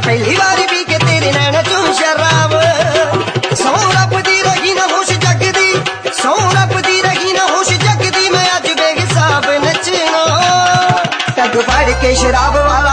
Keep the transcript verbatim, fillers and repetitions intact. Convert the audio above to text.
पहली बारी पी के तेरे नैना चूं शराब सौ रब दी रही ना होश जगदी सौ रब दी रही ना होश जगदी मैं अज बेहिसाब नचना टग फड़ के शराब वाला